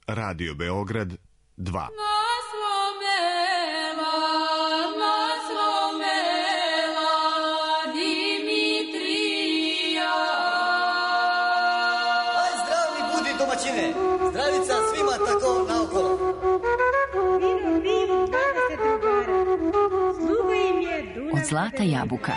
Radio Beograd 2. Zdravica svima tako naokolo. Od Zlata jabuka.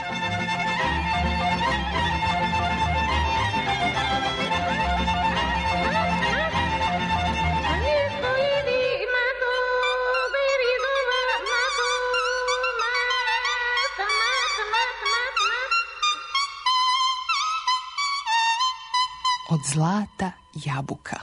Od Zlata jabuka.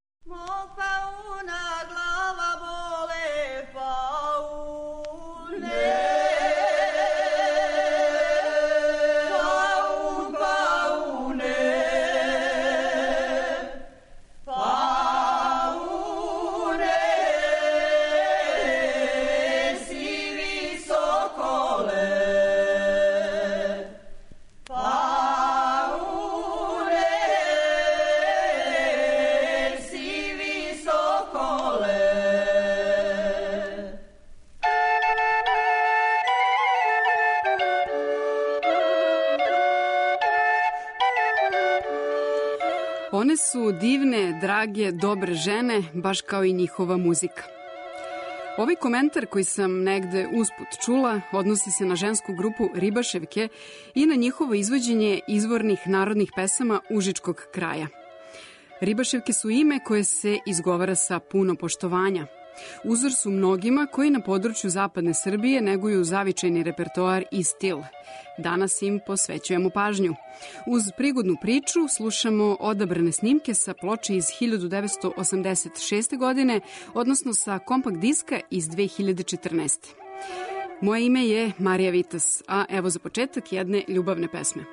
One su divne, drage, dobre žene, baš kao i njihova muzika. Ovaj komentar koji sam negde usput čula odnosi se na žensku grupu Ribaševke i na njihovo izvođenje izvornih narodnih pesama užičkog kraja. Ribaševke su ime koje se izgovara sa puno poštovanja. Uzor su mnogima koji na području zapadne Srbije neguju zavičajni repertoar i stil. Danas im posvećujemo pažnju. Uz prigodnu priču slušamo odabrane snimke sa ploče iz 1986. godine, odnosno sa kompakt diska iz 2014. Moje ime je Marija Vitas, a evo za početak jedne ljubavne pesme.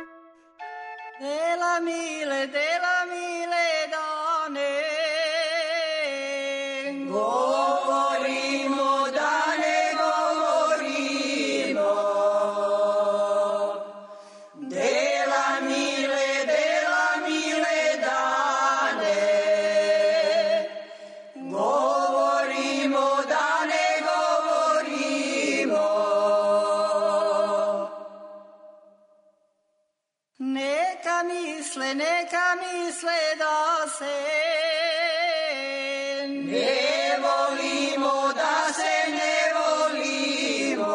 Dela mile dane, govorimo da ne govorimo. Dela mile dane, govorimo da ne govorimo. Neka misle da se ne volimo, da se ne volimo.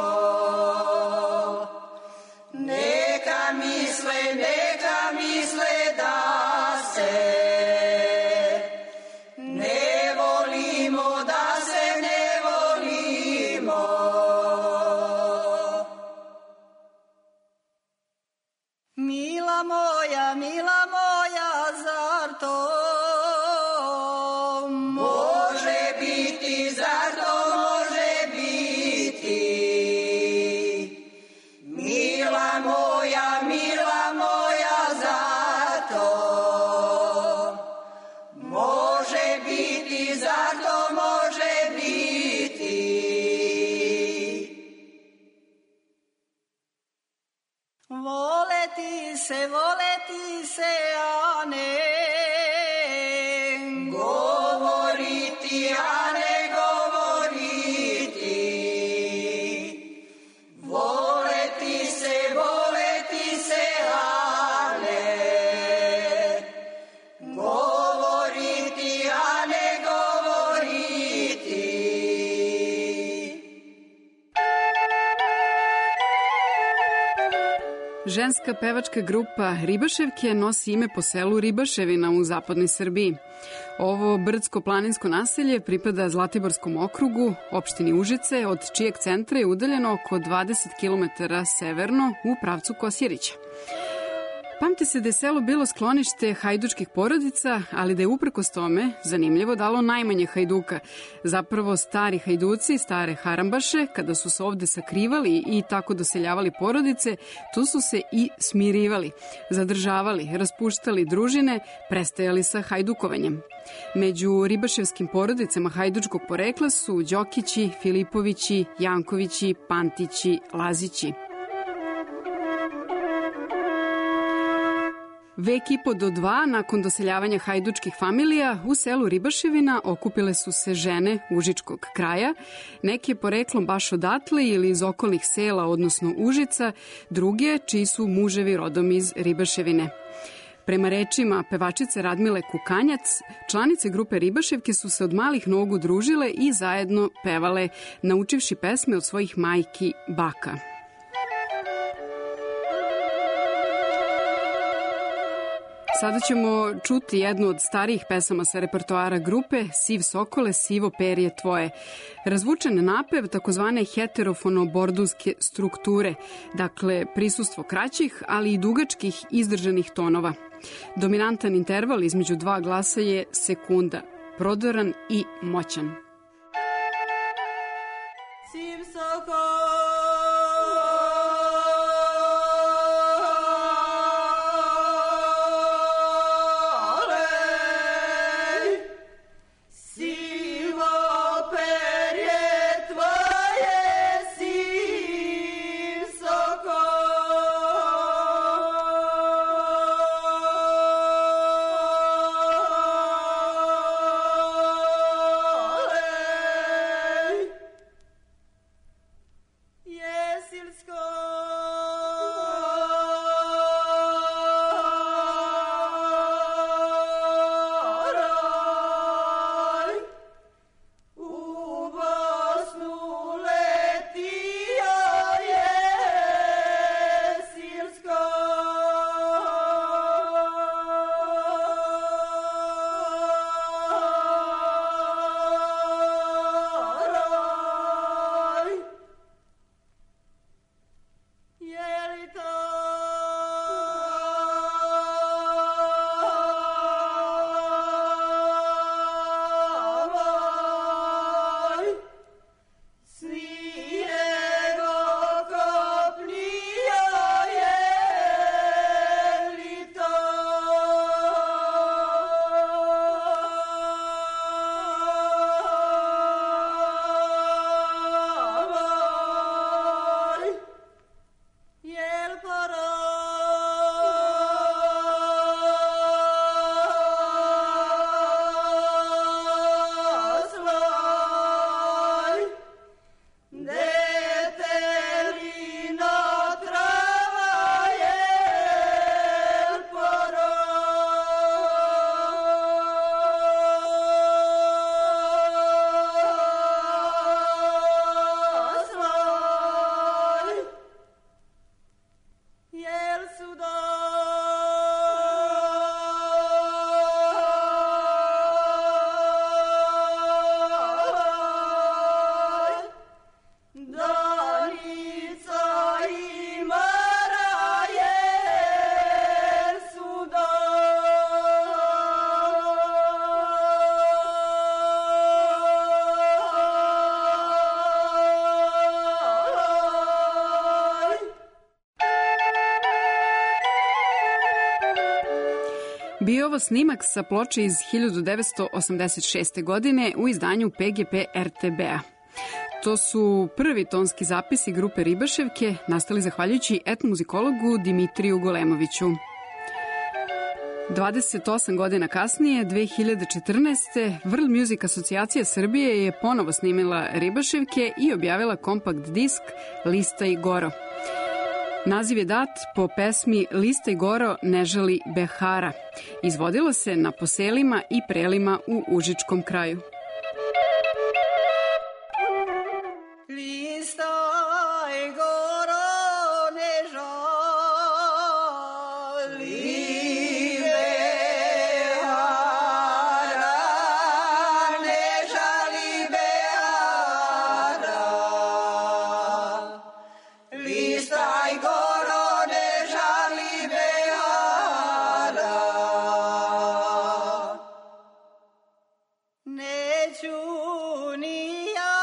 Neka misle da se ne volimo, da se ne volimo. Mila moja, zar to može biti, zar to može biti? Mila moja, zar to može biti, zar to može biti? Voleti se, a ne govoriti, a ne govoriti. Voleti se, a ne govoriti, a ne govoriti. Ženska pevačka grupa Ribaševke nosi ime po selu Ribaševina u zapadnoj Srbiji. Ovo brdsko-planinsko naselje pripada Zlatiborskom okrugu, opštini Užice, od čijeg centra je udaljeno oko 20 km severno u pravcu Kosjerića. Pamti se da je selo bilo sklonište hajdučkih porodica, ali da je uprkos tome, zanimljivo, dalo najmanje hajduka. Zapravo stari hajduci, stare harambaše, kada su se ovde sakrivali i tako doseljavali porodice, tu su se i smirivali, zadržavali, raspuštali družine, prestajali sa hajdukovanjem. Među ribaševskim porodicama hajdučkog porekla su Đokići, Filipovići, Jankovići, Pantići, Lazići. Vek i po do dva nakon doseljavanja hajdučkih familija u selu Ribaševina okupile su se žene Užičkog kraja, neke poreklom baš odatle ili iz okolnih sela, odnosno Užica, druge čiji su muževi rodom iz Ribaševine. Prema rečima pevačice Radmile Kukanjac, članice grupe Ribaševke su se od malih nogu družile i zajedno pevale, naučivši pesme od svojih majki baka. Sada ćemo čuti jednu od starijih pesama sa repertoara grupe Siv Sokole, sivo perje tvoje. Razvučen napev takozvane heterofono-bordunske strukture, dakle prisustvo kraćih, ali i dugačkih izdržanih tonova. Dominantan interval između dva glasa je sekunda, prodoran i moćan. Siv Sokole, Bio je ovo snimak sa ploče iz 1986. godine u izdanju PGP RTB-a. To su prvi tonski zapisi grupe Ribaševke, nastali zahvaljujući etnomuzikologu Dimitriju Golemoviću. 28 godina kasnije, 2014. World Music Asocijacija Srbije je ponovo snimila Ribaševke i objavila kompakt disk Listaj goro. Naziv je dat po pesmi Listaj goro ne žali Behara. Izvodilo se na poselima i prelima u Užičkom kraju. Listaj goro ne žali Behara, ne žali Behara. Listaj goro ne žali Behara. Neću ni ja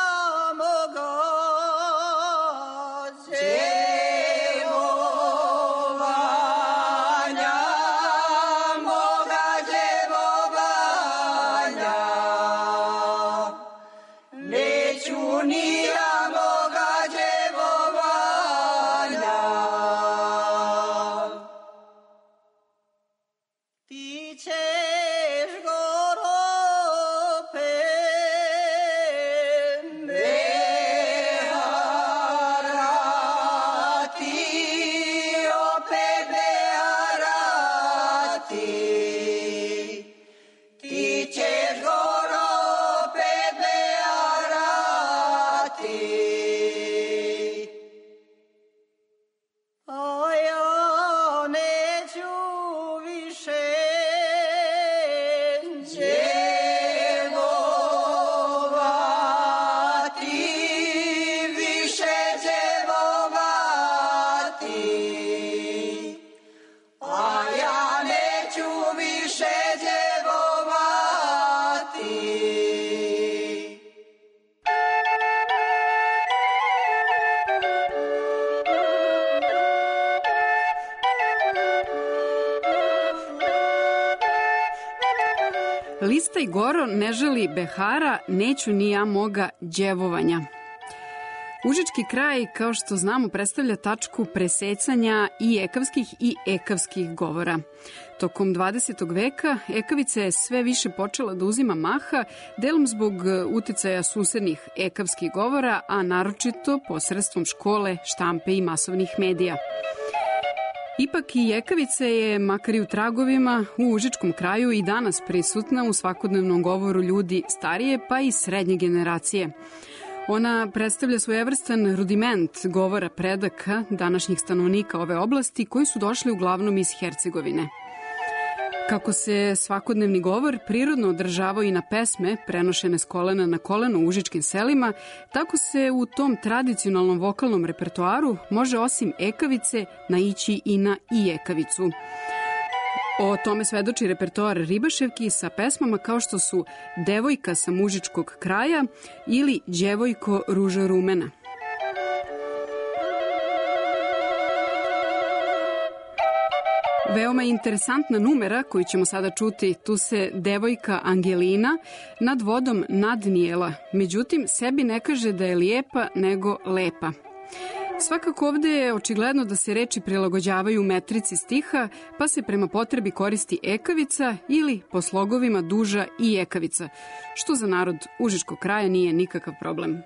Pristaj goro, ne žali behara, neću ni ja moga đevovanja. Užički kraj, kao što znamo, predstavlja tačku presecanja i ekavskih i ekavskih govora. Tokom 20. veka ekavica je sve više počela da uzima maha, delom zbog uticaja susednih ekavskih govora, a naročito posredstvom škole, štampe i masovnih medija. Ipak i ekavica je, makar i u tragovima, u užičkom kraju i danas prisutna u svakodnevnom govoru ljudi starije pa i srednje generacije. Ona predstavlja svojevrstan rudiment govora predaka današnjih stanovnika ove oblasti koji su došli uglavnom iz Hercegovine. Kako se svakodnevni govor prirodno održavao i na pesme prenošene s kolena na koleno u užičkim selima, tako se u tom tradicionalnom vokalnom repertoaru može osim ekavice naići i na i ekavicu. O tome svedoči repertoar Ribaševki sa pesmama kao što su Devojka sa mužičkog kraja ili Đevojko ruža rumena. Veoma interesantna numera koju ćemo sada čuti, tu se devojka Angelina nad vodom nadnijela, međutim sebi ne kaže da je lijepa nego lepa. Svakako ovde je očigledno da se reči prilagođavaju metrici stiha, pa se prema potrebi koristi ekavica ili po slogovima duža i ekavica, što za narod užičkog kraja nije nikakav problem.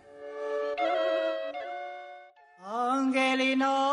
Angelina,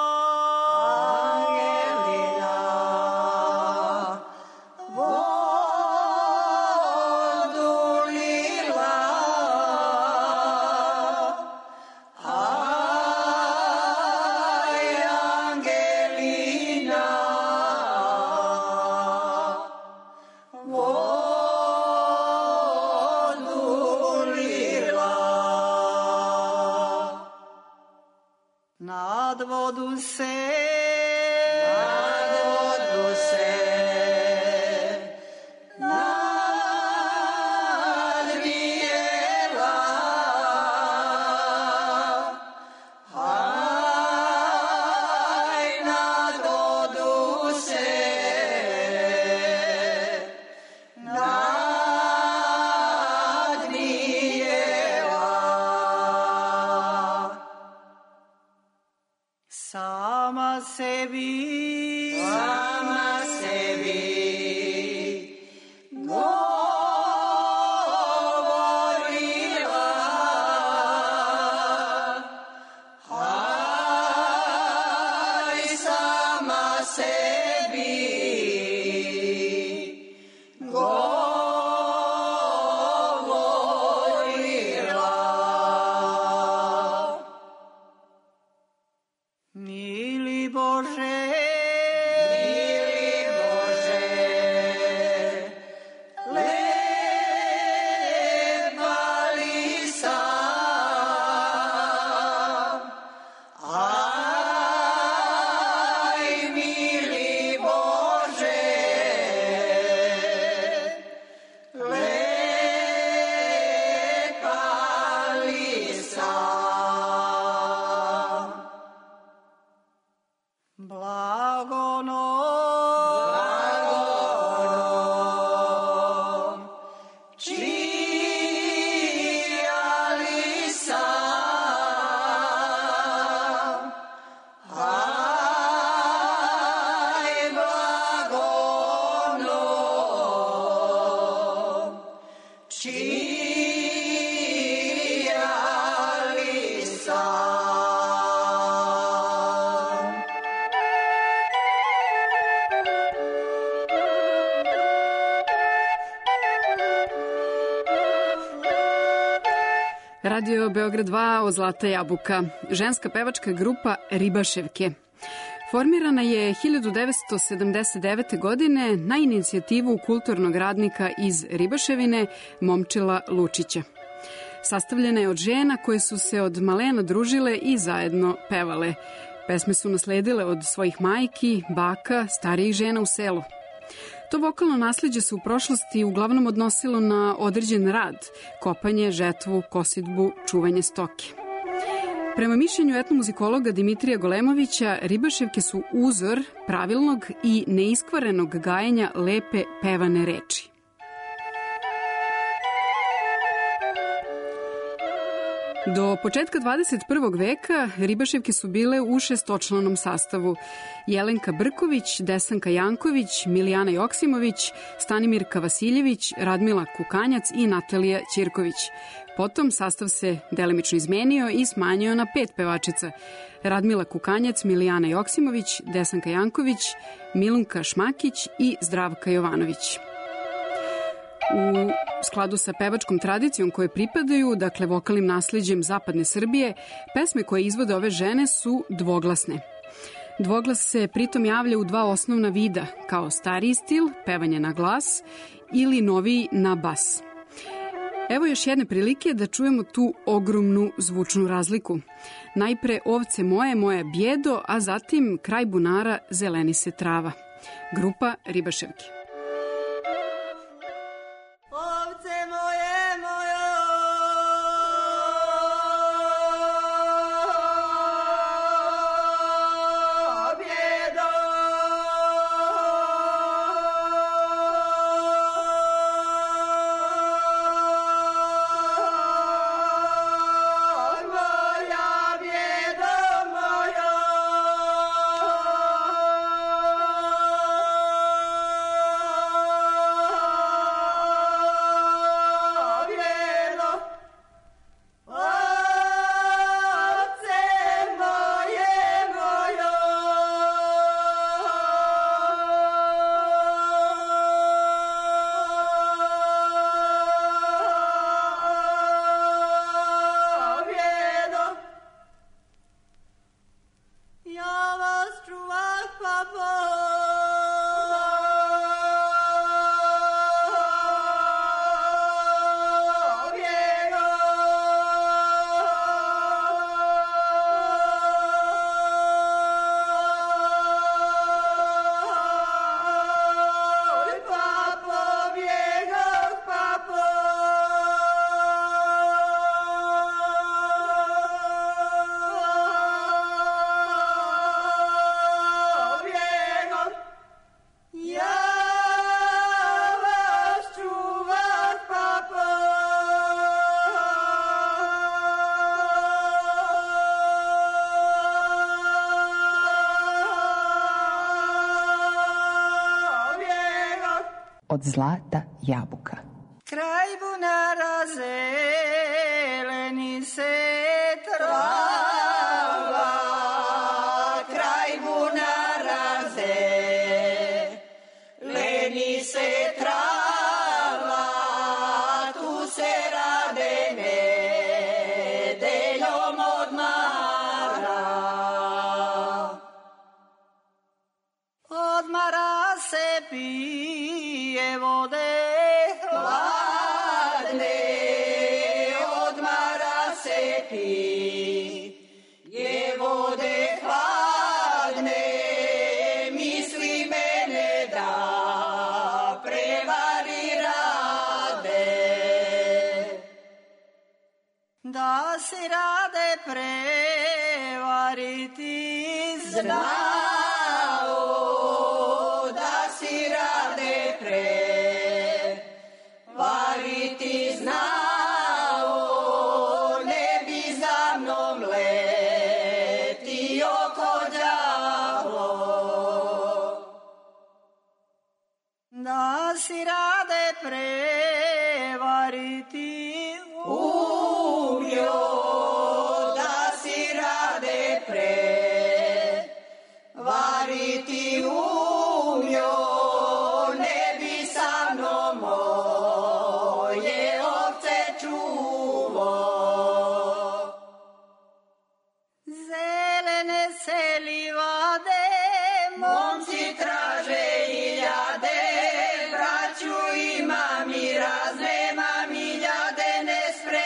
nad vodu se nadvijela, aj nad vodu se sama sebi govorila, aj sama sebi govorila. Mili Bože, lepa li sam, aj mili Bože, lepa li sam. Blago noć, čija li sam, aj blago noć, čija li sam. Radio Beograd 2 o Zlata jabuka, ženska pevačka grupa Ribaševke. Formirana je 1979. godine na inicijativu kulturnog radnika iz Ribaševine, Momčila Lučića. Sastavljena je od žena koje su se od malena družile i zajedno pevale. Pesme su nasledile od svojih majki, baka, starijih žena u selu. To vokalno nasleđe se u prošlosti uglavnom odnosilo na određen rad, kopanje, žetvu, kosidbu, čuvanje stoke. Prema mišljenju etnomuzikologa Dimitrija Golemovića, Ribaševke su uzor pravilnog i neiskvarenog gajenja lepe pevane reči. Do početka 21. veka Ribaševke su bile u šestočlanom sastavu. Jelenka Brković, Desanka Janković, Milijana Joksimović, Stanimirka Vasiljević, Radmila Kukanjac i Natalija Ćirković. Potom sastav se delimično izmenio i smanjio na 5 pevačica. Radmila Kukanjac, Milijana Joksimović, Desanka Janković, Milunka Šmakić i Zdravka Jovanović. U skladu sa pevačkom tradicijom koje pripadaju, dakle vokalnim nasleđem zapadne Srbije, pesme koje izvode ove žene su dvoglasne. Dvoglas se pritom javlja u 2 osnovna vida, kao stariji stil, pevanje na glas, ili noviji na bas. Evo još jedne prilike da čujemo tu ogromnu zvučnu razliku. Najpre Ovce moje, moja bjedo, a zatim Kraj bunara, zeleni se trava. Grupa Ribaševke. Od zlata jabuka. Kraj bunara zeleni se trava, kraj bunara zeleni se trava, tu se rade nedeljom odmara. Odmara se pije vode hladne, odmara se pije vode hladne, misli mene da prevari rade, da si rade prevariti znao, da si rade prevariti znao, ne bi za mnom letio ko đavo, da si rade prevariti umio, da si rade prevariti umio, ne bi sa mnom moje ovce čuvo. Zelene se livade, momci traže iljade, braću imam i razne, mam iljade ne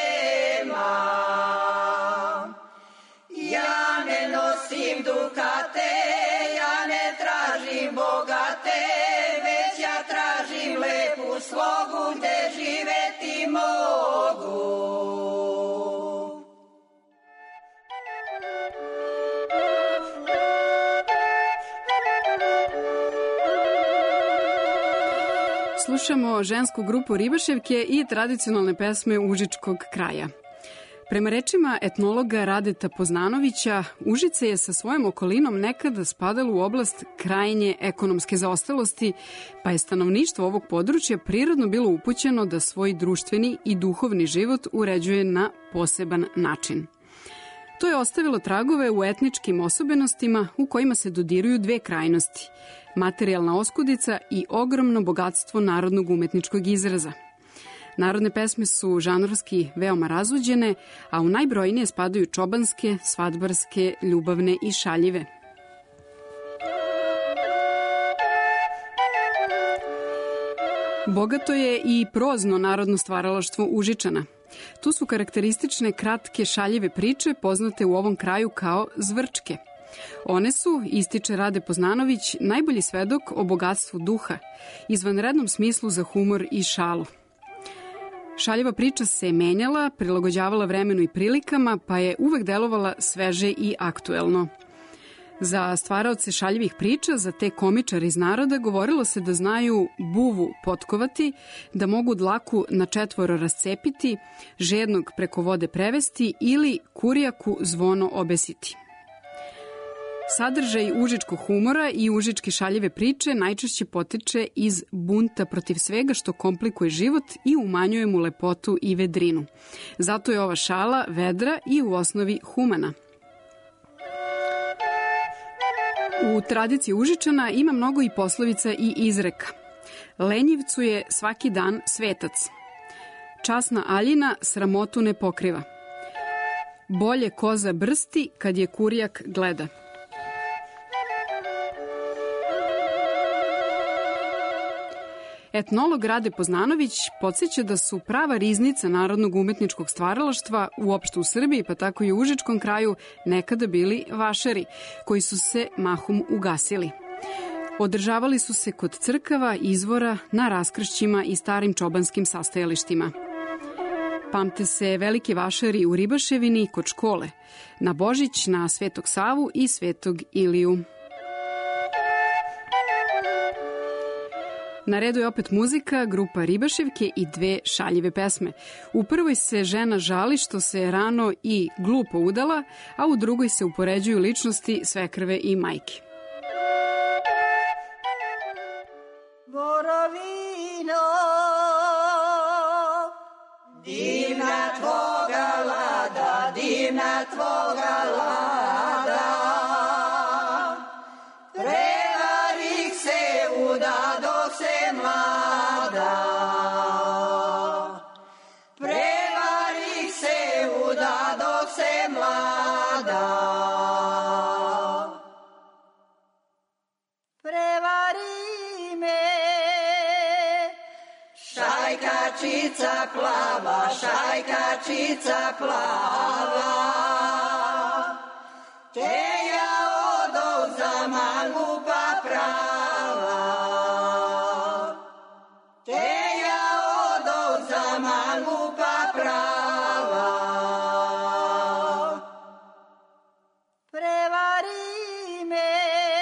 spremam. Ja ne nosim dukate, ja ne tražim bogate, već ja tražim lepu slogu gde živeti mogu. Slušamo žensku grupu Ribaševke i tradicionalne pesme užičkog kraja. Prema rečima etnologa Radeta Poznanovića, Užice je sa svojom okolinom nekada spadalo u oblast krajnje ekonomske zaostalosti, pa je stanovništvo ovog područja prirodno bilo upućeno da svoj društveni i duhovni život uređuje na poseban način. To je ostavilo tragove u etničkim osobenostima u kojima se dodiruju dve krajnosti, materijalna oskudica i ogromno bogatstvo narodnog umetničkog izraza. Narodne pesme su žanrovski veoma razuđene, a u najbrojnije spadaju čobanske, svadbarske, ljubavne i šaljive. Bogato je i prozno narodno stvaralaštvo Užičana. Tu su karakteristične kratke šaljive priče poznate u ovom kraju kao zvrčke. One su, ističe Rade Poznanović, najbolji svedok o bogatstvu duha, izvanrednom smislu za humor i šalu. Šaljiva priča se menjala, prilagođavala vremenu i prilikama, pa je uvek delovala sveže i aktuelno. Za stvaraoce šaljivih priča, za te komičare iz naroda, govorilo se da znaju buvu potkovati, da mogu dlaku na četvoro rascepiti, žednog preko vode prevesti ili kurijaku zvono obesiti. Sadržaj užičkog humora i užičke šaljive priče najčešće potiče iz bunta protiv svega što komplikuje život i umanjuje mu lepotu i vedrinu. Zato je ova šala vedra i u osnovi humana. U tradiciji Užičana ima mnogo i poslovica i izreka. Lenjivcu je svaki dan svetac. Časna Aljina sramotu ne pokriva. Bolje koza brsti kad je kurijak gleda. Etnolog Rade Poznanović podsjeća da su prava riznica narodnog umetničkog stvaralaštva uopšte u Srbiji, pa tako i u Užičkom kraju, nekada bili vašari, koji su se mahom ugasili. Održavali su se kod crkava, izvora, na raskršćima i starim čobanskim sastajalištima. Pamte se veliki vašari u Ribaševini kod škole, na Božić, na Svetog Savu i Svetog Iliju. Na redu je opet muzika, grupa Ribaševke i dve šaljive pesme. U prvoj se žena žali što se rano i glupo udala, a u drugoj se upoređuju ličnosti svekrve i majke. Borovino, divna tvoga lada, divna tvoga lada, prevarih se uda dok se mlada, prevarih se uda dok se mlada, prevari me, šajkačica plava, šajkačica plava, te ja odov za mangupa prava, te ja odov za mangupa prava, prevari me,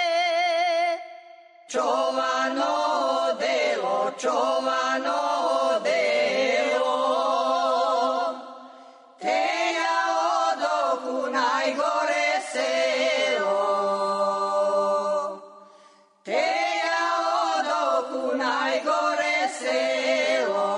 čovano delo, čovano delo, te ja odoh u najgore selo, te ja odoh u najgore selo.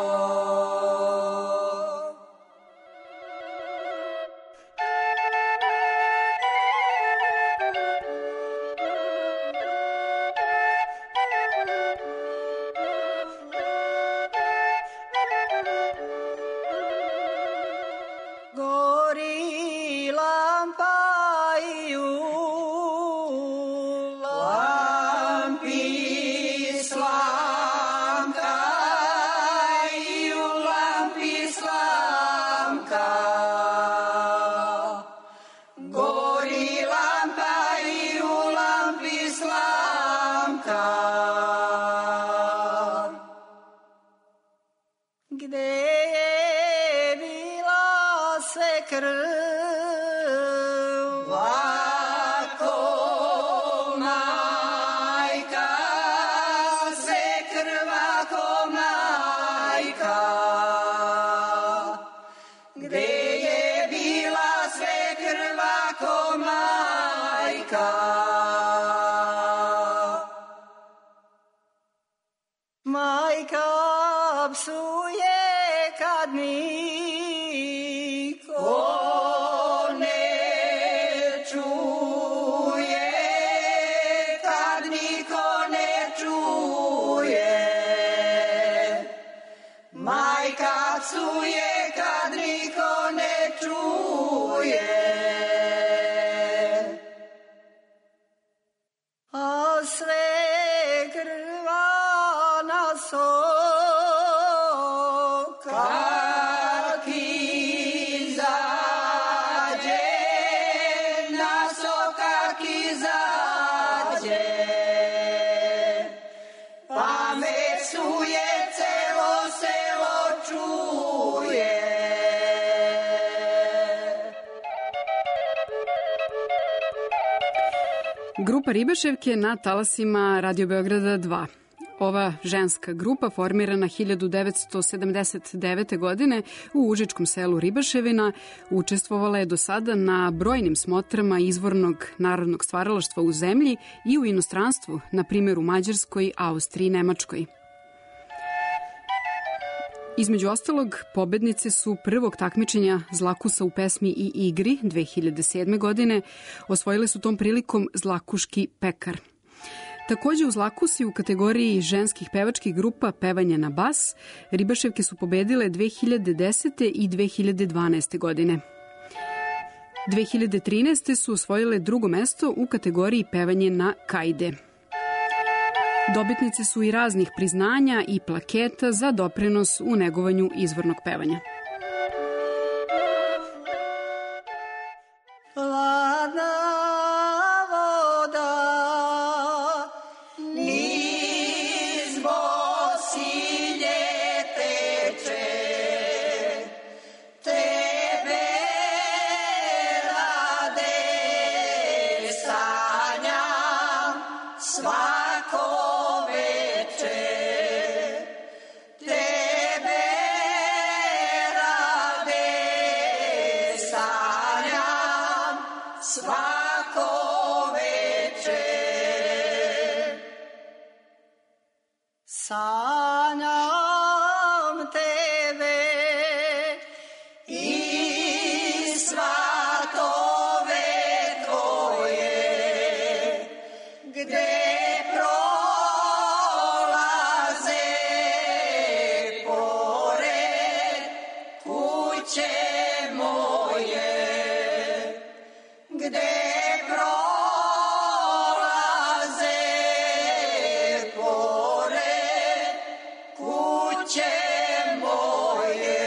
Gori lampaju, lampi slamka, i u lampi slamka. Gori lampa i u lampi slamka. Gde je bila se krv, lako majka, se krvako majka. Gde je bila majka. Majka psuje kad niko ne čuje, kad niko ne čuje. Majka psuje kad niko ne čuje. A sve krvana soka kak izađe, na soka kak izađe, pa me psuje celo selo čuje. Grupa Ribaševke na talasima Radio Beograda 2. Ova ženska grupa, formirana 1979. godine u užičkom selu Ribaševina, učestvovala je do sada na brojnim smotrama izvornog narodnog stvaralaštva u zemlji i u inostranstvu, na primjer u Mađarskoj, Austriji i Nemačkoj. Između ostalog, pobednice su prvog takmičenja Zlakusa u pesmi i igri 2007. godine. Osvojile su tom prilikom Zlakuški pekar. Takođe u Zlakusi u kategoriji ženskih pevačkih grupa pevanje na bas, Ribaševke su pobedile 2010. i 2012. godine. 2013. su osvojile drugo mesto u kategoriji pevanje na kajde. Dobitnice su i raznih priznanja i plaketa za doprinos u negovanju izvornog pevanja. Hladna voda niz bosilje teče, tebe rade sanjam svako veče, tebe rade sanjam svako veče. Sanjam tebe i svatove tvoje, gde prolaze pored kuće moje, gde prolaze pored kuće moje.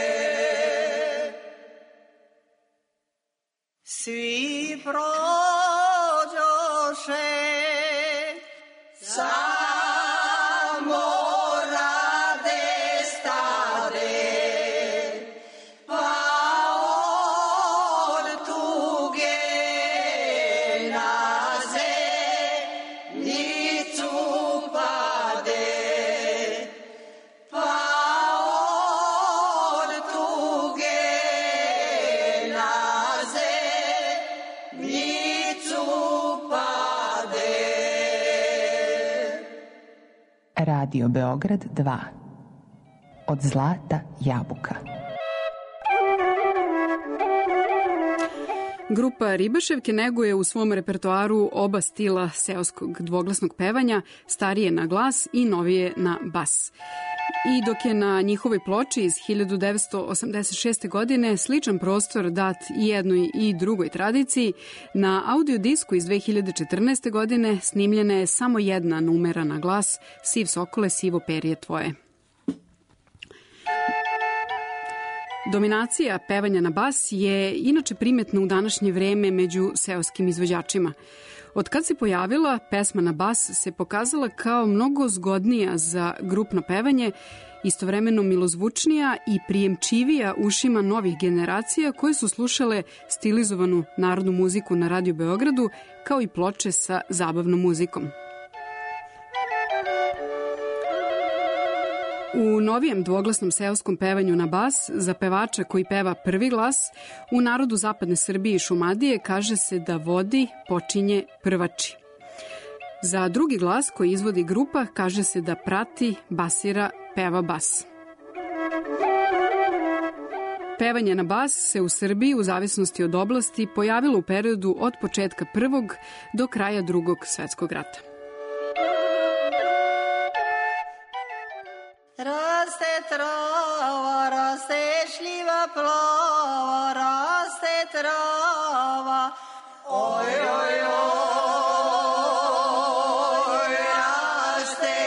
Svi prođoše, samo rade stade, pa od tuge na zemljicu pade, pa od tuge na zemljicu pade. Radio Beograd 2. Od zlata jabuka. Grupa Ribaševke neguje u svom repertoaru oba stila seoskog dvoglasnog pevanja, starije na glas i novije na bas. I dok je na njihovoj ploči iz 1986. godine sličan prostor dat i jednoj i drugoj tradiciji, na audio disku iz 2014. godine snimljena je samo jedna numera na glas, Siv sokole, sivo perje tvoje. Dominacija pevanja na bas je inače primetna u današnje vreme među seoskim izvođačima. Od kad se pojavila, pesma na bas se pokazala kao mnogo zgodnija za grupno pevanje, istovremeno milozvučnija i prijemčivija ušima novih generacija koje su slušale stilizovanu narodnu muziku na Radio Beogradu, kao i ploče sa zabavnom muzikom. U novijem dvoglasnom seoskom pevanju na bas, za pevača koji peva prvi glas, u narodu zapadne Srbije i Šumadije kaže se da vodi, počinje, prvači. Za drugi glas koji izvodi grupa kaže se da prati, basira, peva bas. Pevanje na bas se u Srbiji, u zavisnosti od oblasti, pojavilo u periodu od početka Prvog do kraja Drugog svetskog rata. Raste trava, raste šljiva plava, raste trava, oj, oj, oj, raste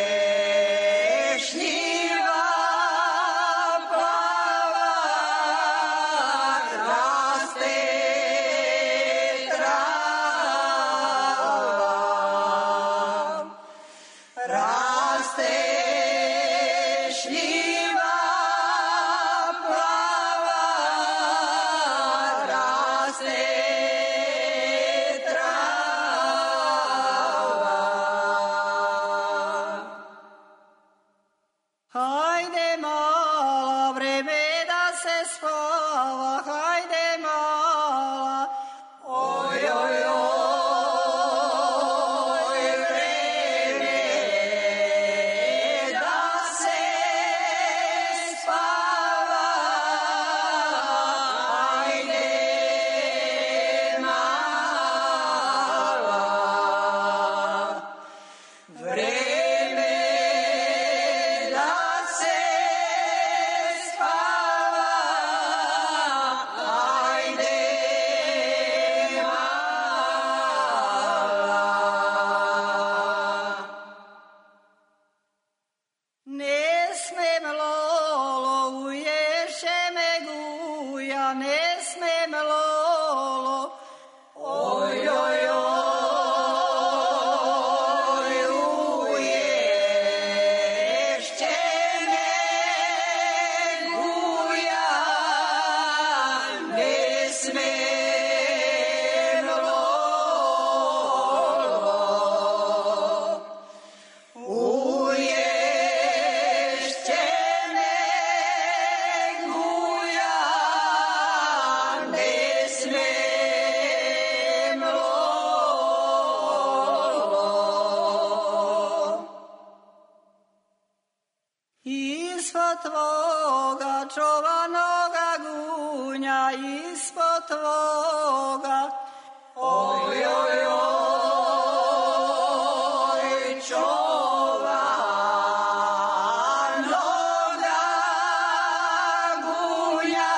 šljiva plava, raste trava, raste šljiva plava, raste trava. Hajde mala, vreme da se spava, hajde mala, oj, oj, oj, vreme da se spava, hajde mala, vreme da se spava, hajde mala. Ne smem lolo, uješe me guja, ne smem lolo, oj, oj, oj, uješće me guja, ne smem lolo, uješće me guja, ne smem lolo. Ispod tvoga čovanoga gunja, ispod tvoga, oj, oj, oj, čovanoga gunja,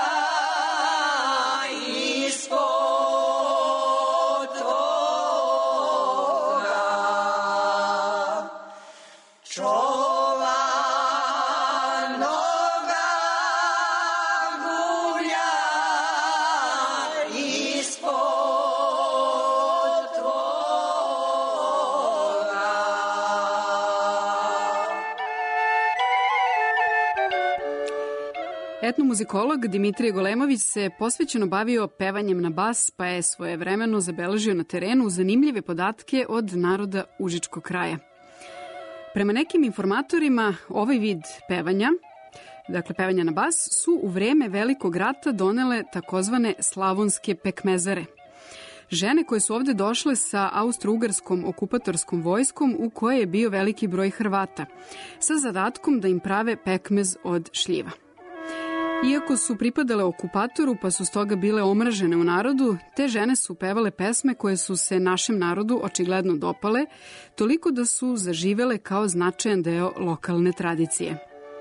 ispod tvoga, čovanoga gunja, ispod tvoga. Etnomuzikolog Dimitrije Golemović se posvećeno bavio pevanjem na bas, pa je svojevremeno zabeležio na terenu zanimljive podatke od naroda Užičkog kraja. Prema nekim informatorima, ovaj vid pevanja, dakle pevanja na bas, su u vreme Velikog rata donele takozvane slavonske pekmezare. Žene koje su ovde došle sa austro-ugarskom okupatorskom vojskom u kojoj je bio veliki broj Hrvata, sa zadatkom da im prave pekmez od šljiva. Iako su pripadale okupatoru pa su stoga bile omražene u narodu, te žene su pevale pesme koje su se našem narodu očigledno dopale, toliko da su zaživele kao značajan deo lokalne tradicije.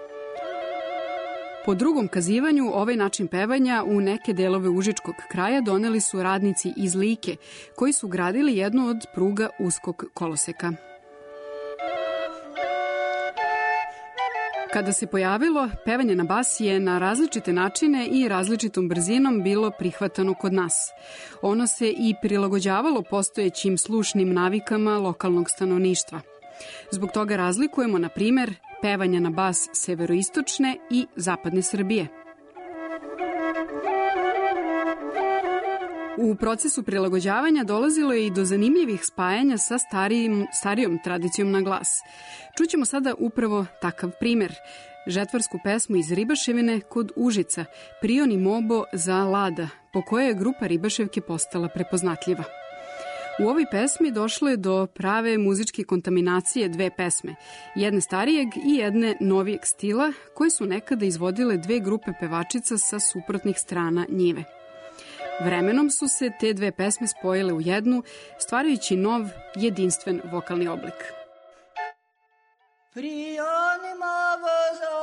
Po drugom kazivanju, ovaj način pevanja u neke delove Užičkog kraja doneli su radnici iz Like, koji su gradili jednu od pruga uskog koloseka. Kada se pojavilo, pevanje na bas je na različite načine i različitom brzinom bilo prihvatano kod nas. Ono se i prilagođavalo postojećim slušnim navikama lokalnog stanovništva. Zbog toga razlikujemo, na primer, pevanje na bas severoistočne i zapadne Srbije. U procesu prilagođavanja dolazilo je i do zanimljivih spajanja sa starijom tradicijom na glas. Čućemo sada upravo takav primer. Žetvarsku pesmu iz Ribaševine kod Užica, Prion i Mobo za Lada, po kojoj je grupa Ribaševke postala prepoznatljiva. U ovoj pesmi došlo je do prave muzičke kontaminacije dve pesme, jedne starijeg i jedne novijeg stila, koje su nekada izvodile dve grupe pevačica sa suprotnih strana njive. Vremenom su se te dve pesme spojile u jednu, stvarajući nov, jedinstven vokalni oblik. Prionima voza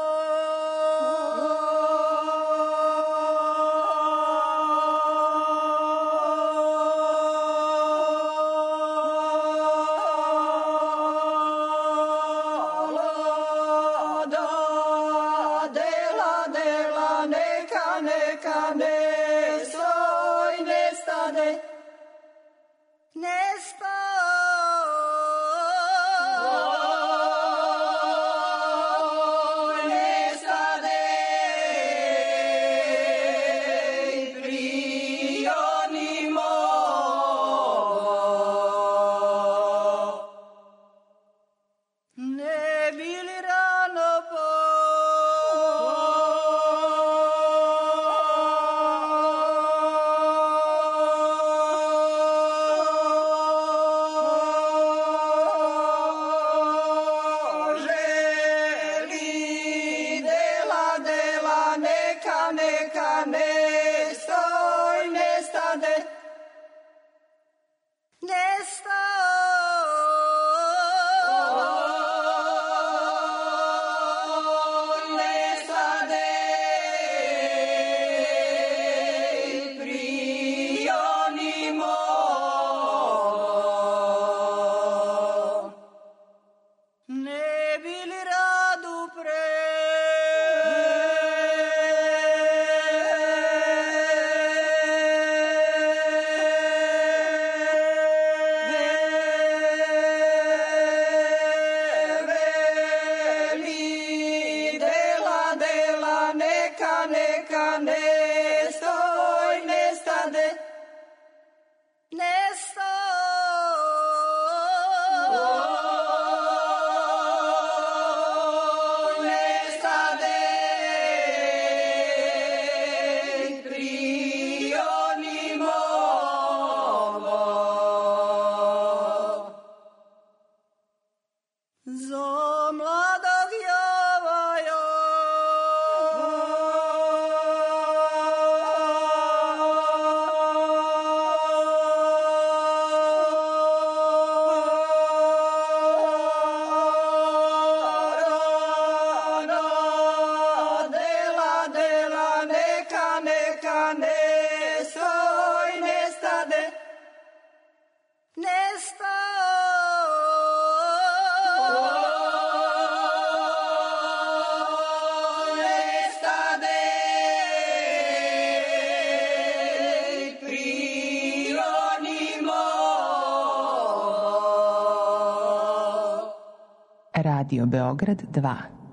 Radio Beograd 2.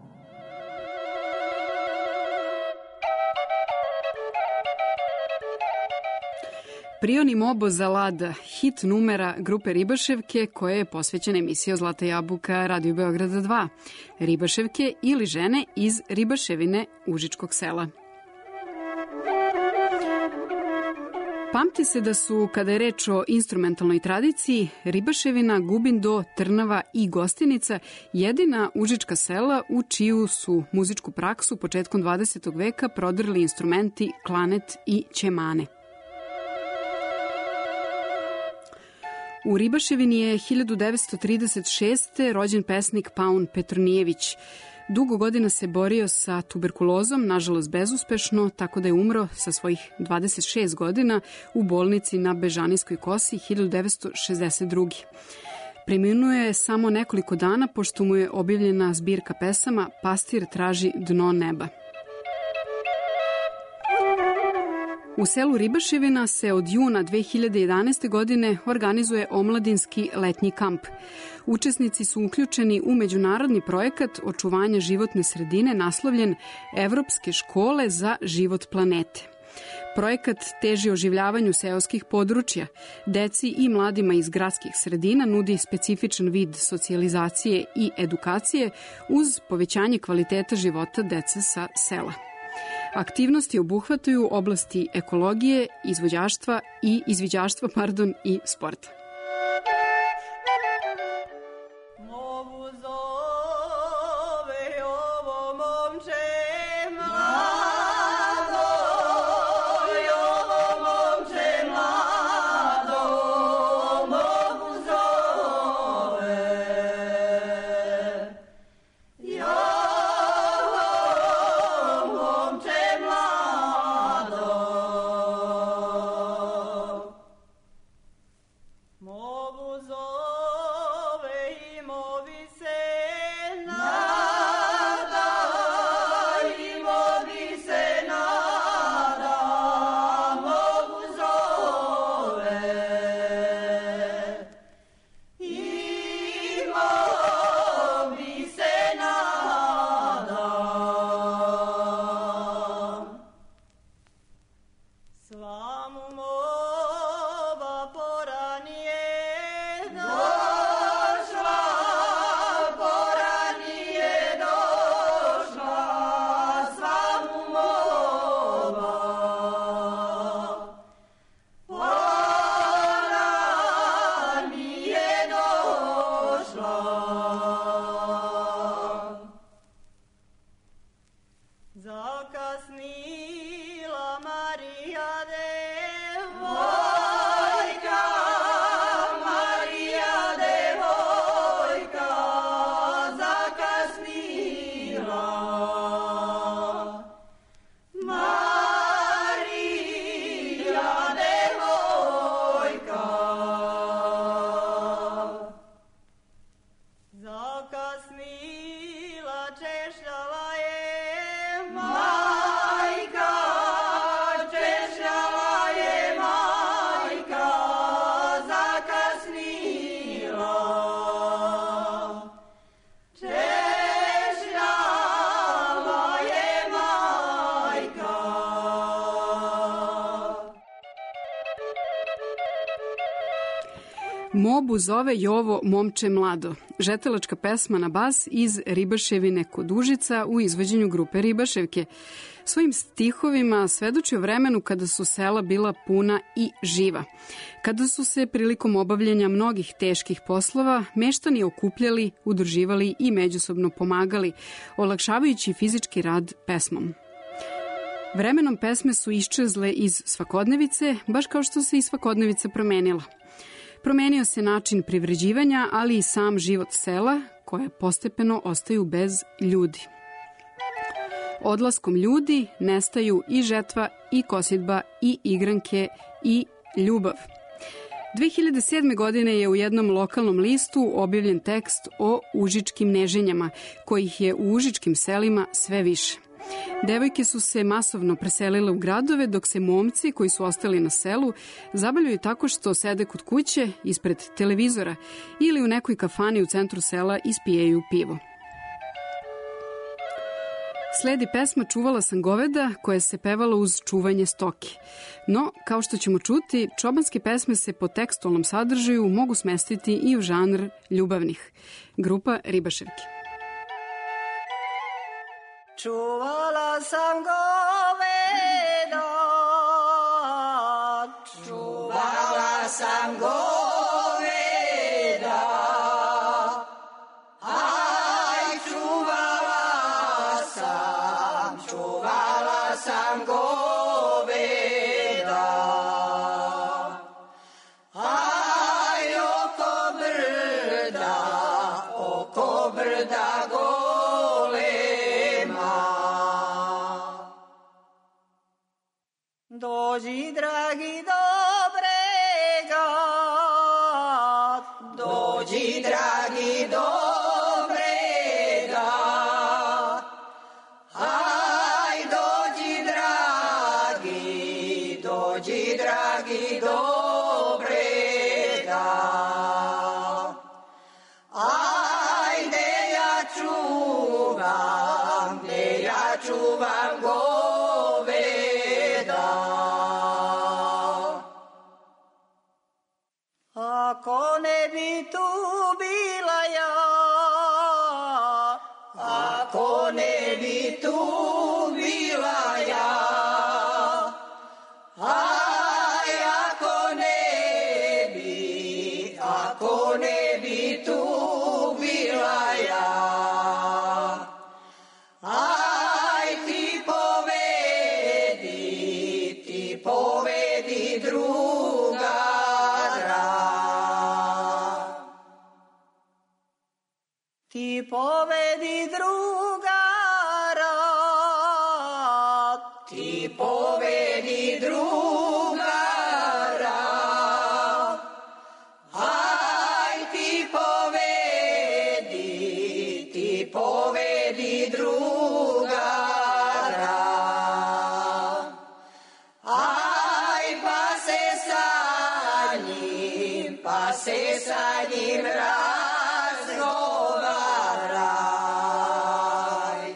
Prion i Mobo za Lada, hit numera grupe Ribaševke koja je posvećena emisija Zlata jabuka Radio Beograda 2. Ribaševke ili žene iz Ribaševine Užičkog sela. Pamti se da su, kada je reč o instrumentalnoj tradiciji, Ribaševina, Gubindo, Trnava i Gostinica jedina užička sela u čiju su muzičku praksu početkom 20. veka prodrli instrumenti klanet i ćemane. U Ribaševini je 1936. rođen pesnik Paun Petronijević. Dugo godina se borio sa tuberkulozom, nažalost bezuspešno, tako da je umro sa svojih 26 godina u bolnici na Bežanijskoj kosi 1962. Preminuo je samo nekoliko dana pošto mu je objavljena zbirka pesama Pastir traži dno neba. U selu Ribaševina se od juna 2011. godine organizuje omladinski letnji kamp. Učesnici su uključeni u međunarodni projekat očuvanja životne sredine naslovljen Evropske škole za život planete. Projekat teži oživljavanju seoskih područja. Deci i mladima iz gradskih sredina nudi specifičan vid socijalizacije i edukacije uz povećanje kvaliteta života dece sa sela. Aktivnosti obuhvataju oblasti ekologije, izviđaštva i sporta. Mobu zove Jovo momče mlado. Žetelačka pesma na bas iz Ribaševine kod Užica u izvođenju grupe Ribaševke. Svojim stihovima svedoči o vremenu kada su sela bila puna i živa. Kada su se prilikom obavljanja mnogih teških poslova meštani okupljali, udruživali i međusobno pomagali, olakšavajući fizički rad pesmom. Vremenom pesme su iščezle iz svakodnevice, baš kao što se i svakodnevica promenila. Promenio se način privređivanja, ali i sam život sela, koje postepeno ostaju bez ljudi. Odlaskom ljudi nestaju i žetva, i kosidba, i igranke, i ljubav. 2007. godine je u jednom lokalnom listu objavljen tekst o užičkim neženjama, kojih je u užičkim selima sve više. Devojke su se masovno preselile u gradove, dok se momci koji su ostali na selu zabavljaju tako što sede kod kuće, ispred televizora ili u nekoj kafani u centru sela ispijaju pivo. Sledi pesma Čuvala sam goveda, koja se pevala uz čuvanje stoke. No, kao što ćemo čuti, čobanske pesme se po tekstualnom sadržaju mogu smestiti i u žanr ljubavnih. Grupa Ribaševke. Čuvala sam goveda, čuvala sam goveda, aj čuvala sam goveda, aj oko brda dođi, dragi, dobrega, dođi, dragi, dobrega, aj, dođi, dragi, dobrega, ajde ja čuvam goveda. ne bi tu bila ja, aj ako ne bi tu bila ja, aj ti povedi drugara, ti povedi drugara, ti povedi drugara, aj ti povedi drugara, aj pa se sa njim razgovaraj.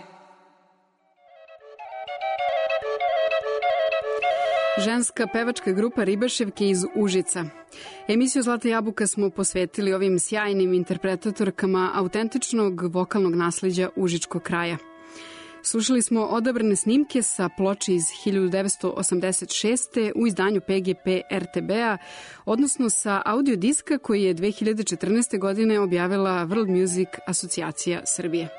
Ženska pevačka grupa Ribaševke iz Užica. Emisiju Zlata jabuka smo posvetili ovim sjajnim interpretatorkama autentičnog vokalnog nasleđa užičkog kraja. Slušali smo odabrane snimke sa ploče iz 1986. u izdanju PGP RTB-a, odnosno sa audio diska koji je 2014. godine objavila World Music Asocijacija Srbije.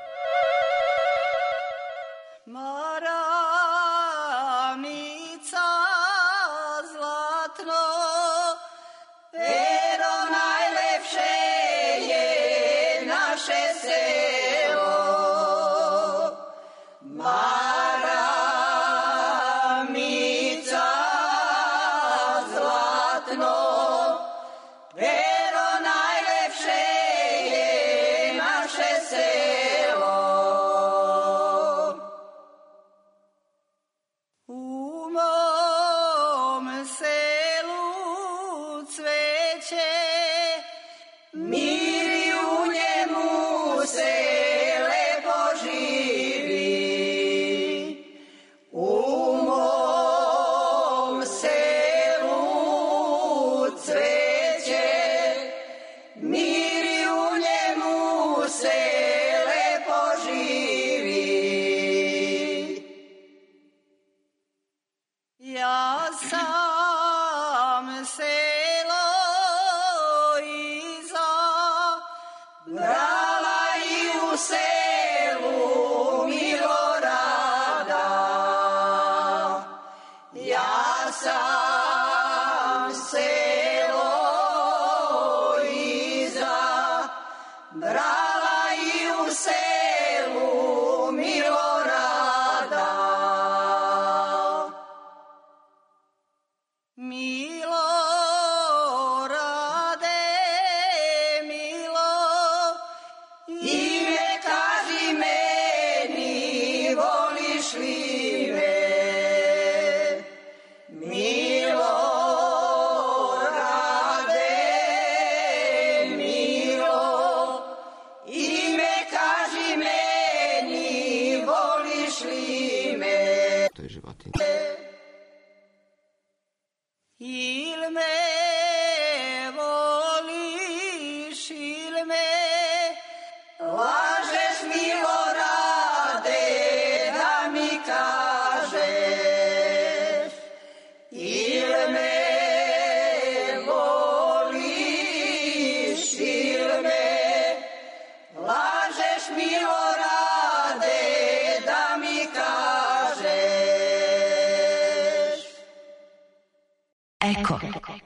Eko.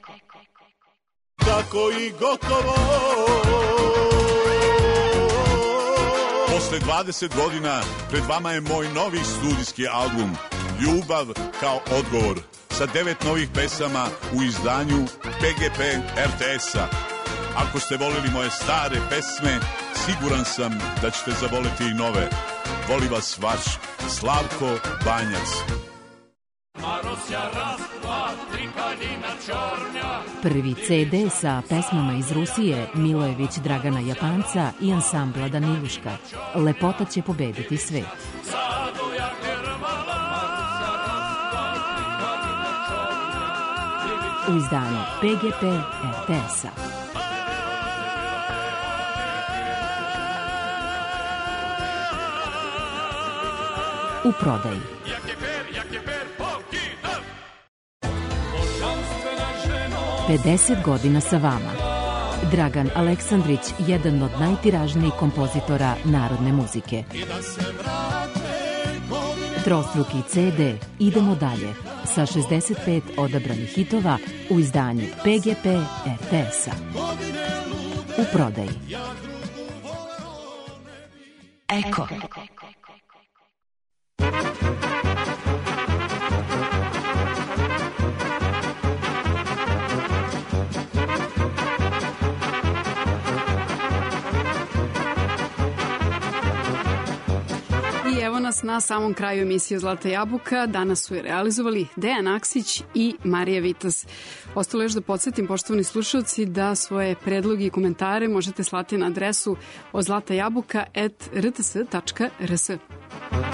Tako i gotovo. Posle 20 godina pred vama je moj novi studijski album Ljubav kao odgovor sa 9 novih pesama u izdanju PGP RTS-a. Ako ste voleli moje stare pesme, siguran sam da ćete zavoleti i nove. Voli vas vaš Slavko Banjac. Prvi CD sa pesmama iz Rusije Milojević Dragana Japanca i ansambla Daniljuška. Lepota će pobediti svet. U izdanju PGP RTS-a. u prodaji. 50 godina sa vama. Dragan Aleksandrić, jedan od najtiražnijih kompozitora narodne muzike. Trostruki CD Idemo dalje sa 65 odabranih hitova u izdanju PGP RTS-a. U prodaji. Eko. I evo nas na samom kraju emisije Zlata jabuka. Danas su je realizovali Dejan Aksić i Marija Vitas. Ostalo još da podsjetim, poštovani slušalci, da svoje predloge i komentare možete slati na adresu ozlatajabuka@rts.rs.